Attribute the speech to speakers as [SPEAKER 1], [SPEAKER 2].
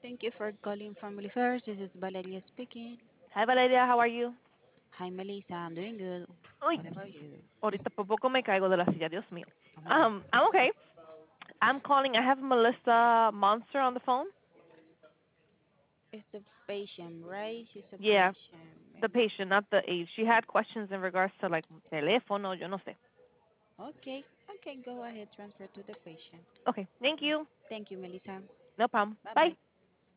[SPEAKER 1] Thank you for calling Family First. This is Valeria speaking.
[SPEAKER 2] Hi Valeria, how are you?
[SPEAKER 1] Hi, Melissa. I'm doing good.
[SPEAKER 2] Uy,
[SPEAKER 1] What about you?
[SPEAKER 2] ahorita por poco me caigo de la silla, Dios mío.
[SPEAKER 1] Oh my God.
[SPEAKER 2] I'm okay. I'm calling. I have Melissa Monster on the phone.
[SPEAKER 1] It's the patient, right? She's a
[SPEAKER 2] Yeah,
[SPEAKER 1] patient.
[SPEAKER 2] the patient, not the age. She had questions in regards to like teléfono, yo no sé.
[SPEAKER 1] Okay. Okay, go ahead. Transfer to the patient.
[SPEAKER 2] Okay, thank you.
[SPEAKER 1] Thank you, Melissa.
[SPEAKER 2] No problem.
[SPEAKER 1] Bye
[SPEAKER 2] Bye.
[SPEAKER 1] bye.